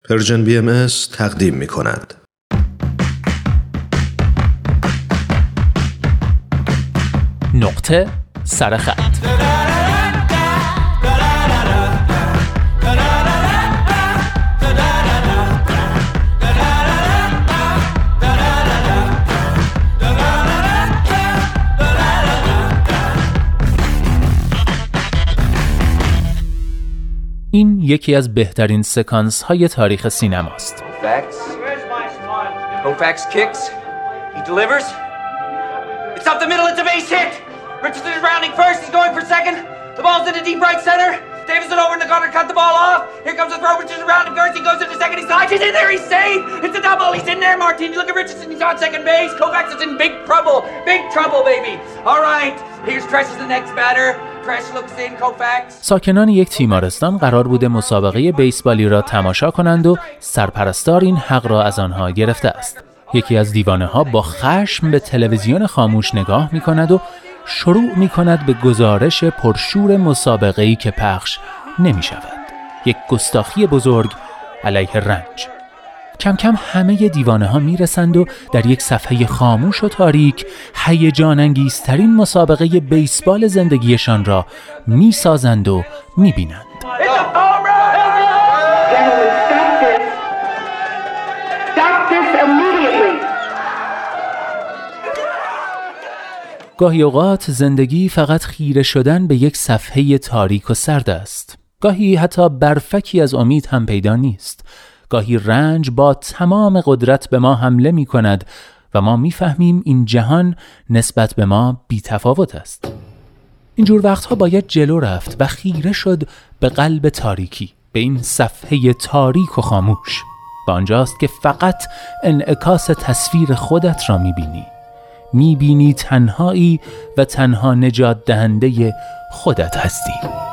پرژن BMS تقدیم می‌کند. نقطه سرخط. این یکی از بهترین سکانس های تاریخ سینماست. Koufax kicks. He delivers. It's up the middle. It's a base hit. Richardson is rounding first. He's going for second. The ball's in the deep right center. Davison over in the corner, cut the ball off. Here comes the throw. Richardson rounding first. He goes into second. He slides. He's in there. He's safe. It's a double. He's in there, Martini. Look at Richardson. He's on second base. Koufax is in big trouble. Big trouble, baby. All right. Here's Tresh is the next batter. Tresh looks in. Koufax. ساکنان یک تیمارستان قرار بوده مسابقه بیسبالی را تماشا کنند و سرپرستار این حق را از آنها گرفته است. یکی از دیوانه ها با خشم به تلویزیون خاموش نگاه می کند و شروع می کند به گزارش پرشور مسابقه‌ای که پخش نمی شود. یک گستاخی بزرگ علیه رنج. کم کم همه دیوانه ها می رسند و در یک صفحه خاموش و تاریک هیجان انگیزترین مسابقه بیسبال زندگیشان را می سازند و می بینند. گاهی اوقات زندگی فقط خیره شدن به یک صفحه تاریک و سرد است. گاهی حتی برفکی از امید هم پیدا نیست. گاهی رنج با تمام قدرت به ما حمله می کند و ما می فهمیم این جهان نسبت به ما بی تفاوت است. اینجور وقتها باید جلو رفت و خیره شد به قلب تاریکی، به این صفحه تاریک و خاموش. و آنجاست که فقط انعکاس تصویر خودت را می بینی. می بینی تنهایی و تنها نجات دهنده خودت هستی.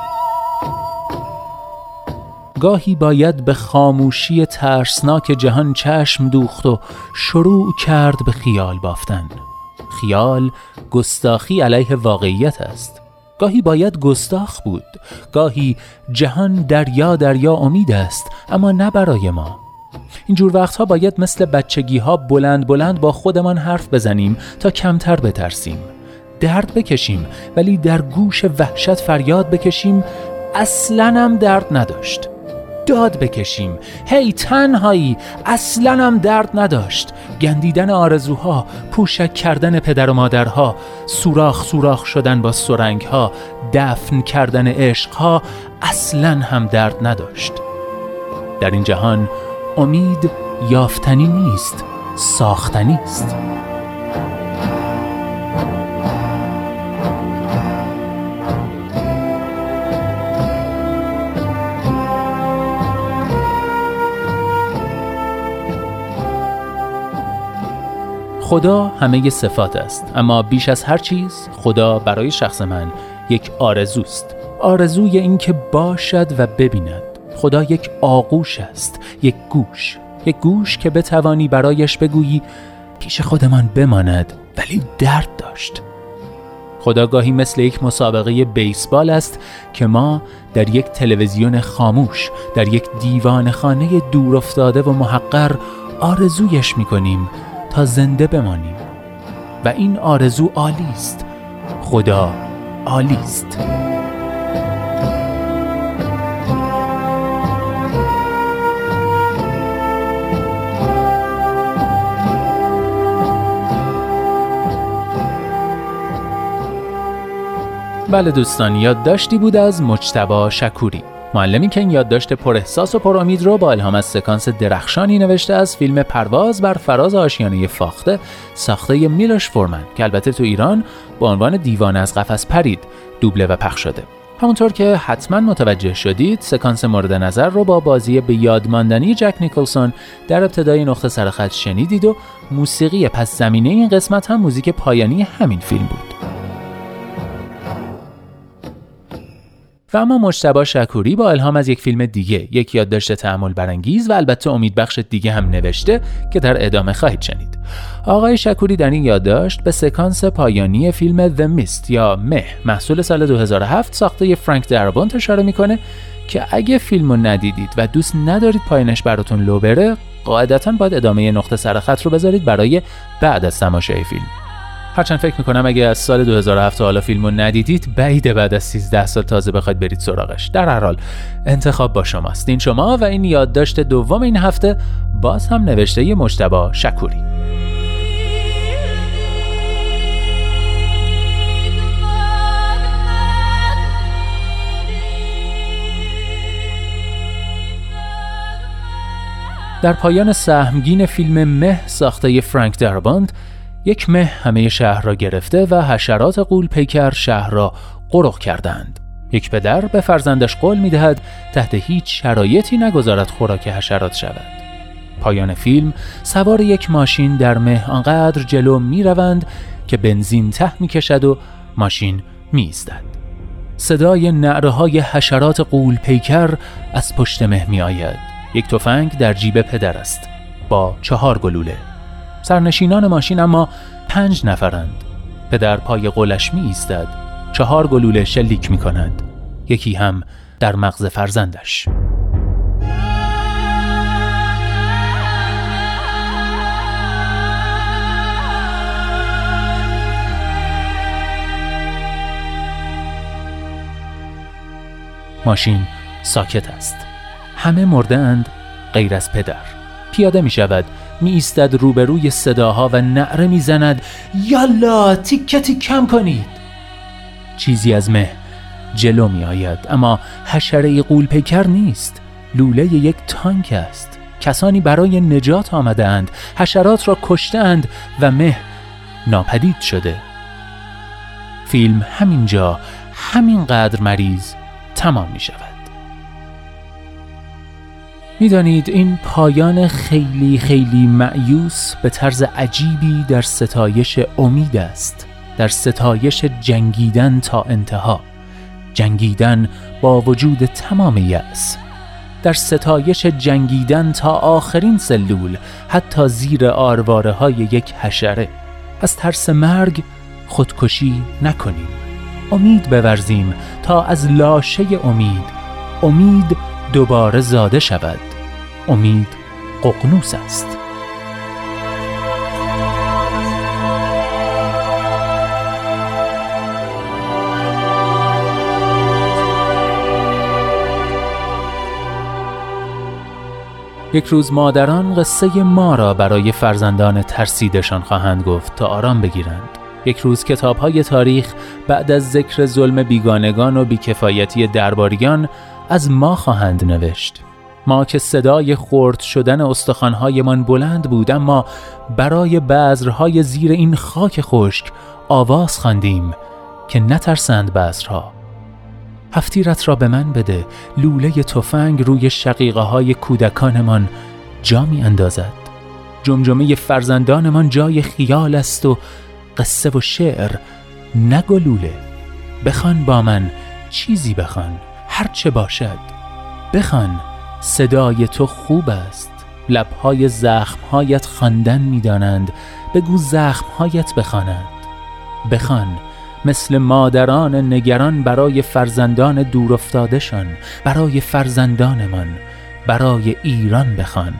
گاهی باید به خاموشی ترسناک جهان چشم دوخت و شروع کرد به خیال بافتن. خیال گستاخی علیه واقعیت است. گاهی باید گستاخ بود. گاهی جهان دریا امید است، اما نه برای ما. اینجور وقتها باید مثل بچگی ها بلند با خودمان حرف بزنیم تا کمتر بترسیم. درد بکشیم ولی در گوش وحشت فریاد بکشیم اصلاً هم درد نداشت. داد بکشیم هی تنهایی اصلاً هم درد نداشت. گندیدن آرزوها، پوشک کردن پدر و مادرها، سوراخ شدن با سرنگها، دفن کردن عشقها اصلاً هم درد نداشت. در این جهان امید یافتنی نیست، ساختنی است. خدا همه صفات است، اما بیش از هر چیز خدا برای شخص من یک آرزوست. آرزوی این که باشد و ببیند. خدا یک آغوش است، یک گوش که بتوانی برایش بگویی پیش خودمان بماند ولی درد داشت. خدا گاهی مثل یک مسابقه بیسبال است که ما در یک تلویزیون خاموش، در یک دیوانه‌خانه دور افتاده و محقر آرزویش می‌کنیم تا زنده بمانیم. و این آرزو عالی است. خدا عالی است. بله دوستان، یادداشتی بود از مجتبی شکوری، معلمی که این یادداشت پر احساس و پر امید رو با الهام از سکانس درخشانی نوشته از فیلم پرواز بر فراز آشیانه فاخته ساخته میلوش فورمن که البته تو ایران با عنوان دیوانه از قفس پرید دوبله و پخش شده. همونطور که حتما متوجه شدید، سکانس مورد نظر رو با بازی به یادماندنی جک نیکلسون در ابتدای نقطه سرخط شنیدید و موسیقی پس زمینه این قسمت هم موزیک پایانی همین فیلم بود. و اما مجتبی شکوری با الهام از یک فیلم دیگه یک یادداشت تأمل برانگیز و البته امیدبخش دیگه هم نوشته که در ادامه خواهید شنید. آقای شکوری در این یادداشت به سکانس پایانی فیلم The Mist یا مه محصول سال 2007 ساخته فرانک درابونت اشاره میکنه که اگه فیلمو ندیدید و دوست ندارید پایانش براتون لو بره، قاعدتاً باید ادامه نقطه سر خط رو بذارید برای بعد از تماشای فیلم. هرچند فکر میکنم اگه از سال 2007 تا حالا فیلمو ندیدید، بعیده بعد از 13 سال تازه بخواید برید سراغش. در هر حال انتخاب با شماست. این شما و این یادداشت دوم این هفته باز هم نوشته مجتبی شکوری. در پایان سهمگین فیلم مه ساخته فرانک دراباند، یک مه همه شهر را گرفته و حشرات غول‌پیکر شهر را غرق کردند. یک پدر به فرزندش قول می‌دهد تحت هیچ شرایطی نگذارد خوراک حشرات شود. پایان فیلم سوار یک ماشین در مه آنقدر جلو می‌روند که بنزین ته می‌کشد و ماشین می‌ایستد. صدای نعره‌های حشرات غول‌پیکر از پشت مه می‌آید. یک تفنگ در جیب پدر است با 4 گلوله. سرنشینان ماشین اما 5 نفرند. پدر پای قولش می ایستد. 4 گلوله شلیک می کند. یکی هم در مغز فرزندش. ماشین ساکت است. همه مرده‌اند غیر از پدر. پیاده می شود، می ایستد روبروی صداها و نعره می زند یالا تیکه کم کنید. چیزی از مه جلو می آید، اما حشره غول‌پیکر نیست. لوله یک تانک است. کسانی برای نجات آمده اند، حشرات را کشته اند و مه ناپدید شده. فیلم همینجا همینقدر مریض تمام می شود. میدانید این پایان خیلی خیلی مأیوس به طرز عجیبی در ستایش امید است، در ستایش جنگیدن تا انتها، جنگیدن با وجود تمام یأس، در ستایش جنگیدن تا آخرین سلول، حتی زیر آرواره‌های یک حشره. از ترس مرگ خودکشی نکنیم، امید بورزیم تا از لاشه امید دوباره زاده شود. امید ققنوس است. یک روز مادران قصه ما را برای فرزندان ترسیدشان خواهند گفت تا آرام بگیرند. یک روز کتاب‌های تاریخ بعد از ذکر ظلم بیگانگان و بیکفایتی درباریان از ما خواهند نوشت. ما که صدای خرد شدن استخوان‌هایمان بلند بود، اما برای بذرهای زیر این خاک خشک آواز خواندیم که نترسند بذرها. هفتیرت را به من بده، لوله تفنگ روی شقیقه‌های کودکانمان جا می اندازد. جمجمه فرزندانمان جای خیال است و قصه و شعر، نه گلوله. بخوان با من، چیزی بخوان، هرچه باشد بخوان. صدای تو خوب است، لبهای زخمهایت خواندن می‌دانند، بگو زخمهایت بخوانند. بخوان مثل مادران نگران برای فرزندان دور افتاده‌شان، برای فرزندانمان، برای ایران بخوان.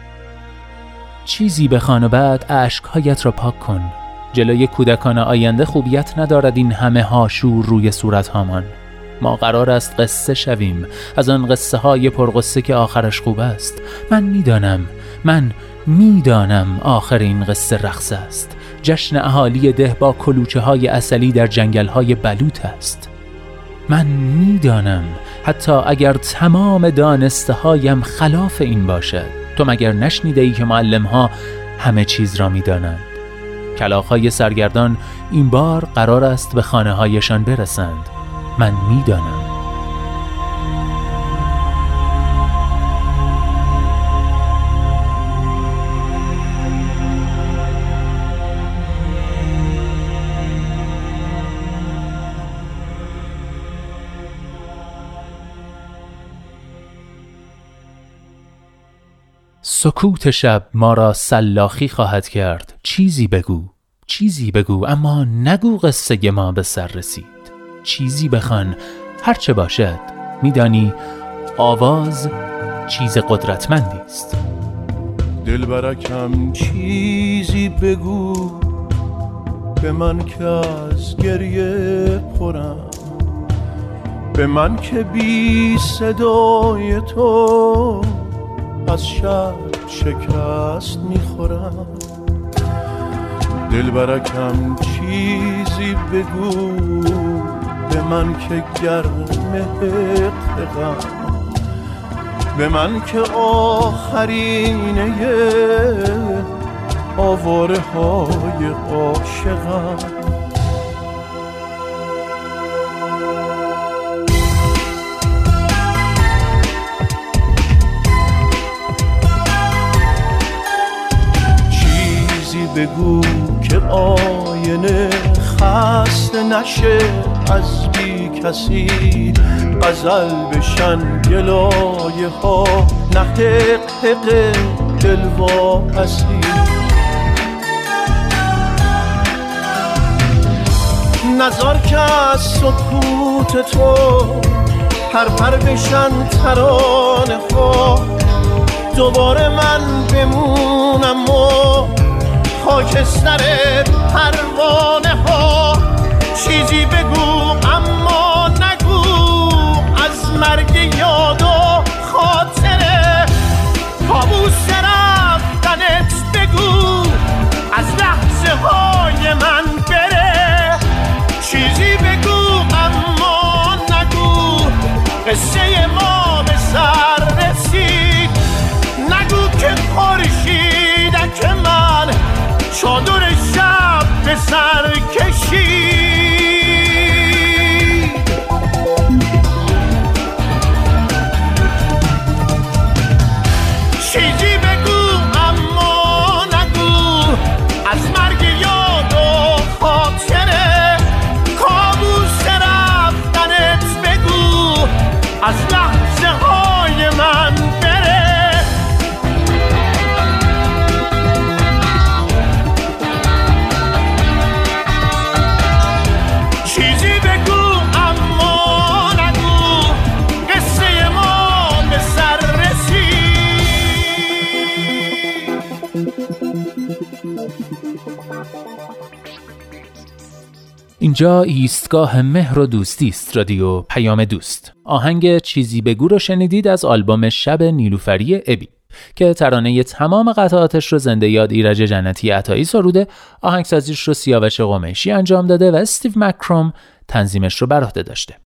چیزی بخوان و بعد اشکهایت را پاک کن. جلوی کودکان آینده خوبیت ندارد این همه هاشور روی صورتهامان. ما قرار است قصه شویم، از آن قصه های پرقصه که آخرش خوب است. من میدانم آخر این قصه رقص است. جشن اهالی ده با کلوچه های عسلی در جنگل های بلوط است. من میدانم حتی اگر تمام دانسته هایم خلاف این باشد. تو مگر نشنیده ای که معلم ها همه چیز را میدانند؟ کلاغ‌های سرگردان این بار قرار است به خانه هایشان برسند. من میدانم. سکوت شب ما را سلاخی خواهد کرد. چیزی بگو اما نگو قصه ما به سر رسید. چیزی بخوان، هرچه باشد. میدانی آواز چیز قدرتمندی است. دلبرکم چیزی بگو به من که از گریه پرم، به من که بی صدای تو از شب شکست میخورم. دلبرکم چیزی بگو به من که گرم حقم، به من که آخرینه آواره های عاشقم. چیزی بگو که آینه خسته نشه از بی کسی، غزل بشن گلایه ها نه حق دل واپسی. نظر که از سکوت تو پرپر بشن ترانه ها، دوباره من بمونم و خاکستر پروانه ها. چیزی بگو اما نگو از مرگ یاد و خاطره، کابوس رفتنت بگو از لحظه های من بره. چیزی بگو اما نگو قصه ما به سر رسید، نگو که خورشیدک من چادر شب به سر کشید. چیزی بگو اما نگو از مرگ یاد و خاطره، کابوس رفتنت بگو از لحظه های من بره. چیزی بگو اما نگو قصه ما به سر رسید. اینجا ایستگاه مهر و دوستی است، رادیو پیام دوست. آهنگ چیزی بگو رو شنیدید از آلبوم شب نیلوفری ابی که ترانه تمام قطعاتش رو زنده یاد ایرج جنتی عطایی سروده، آهنگسازیش رو سیاوش قمیشی انجام داده و استیو مکروم تنظیمش رو بر عهده داشته.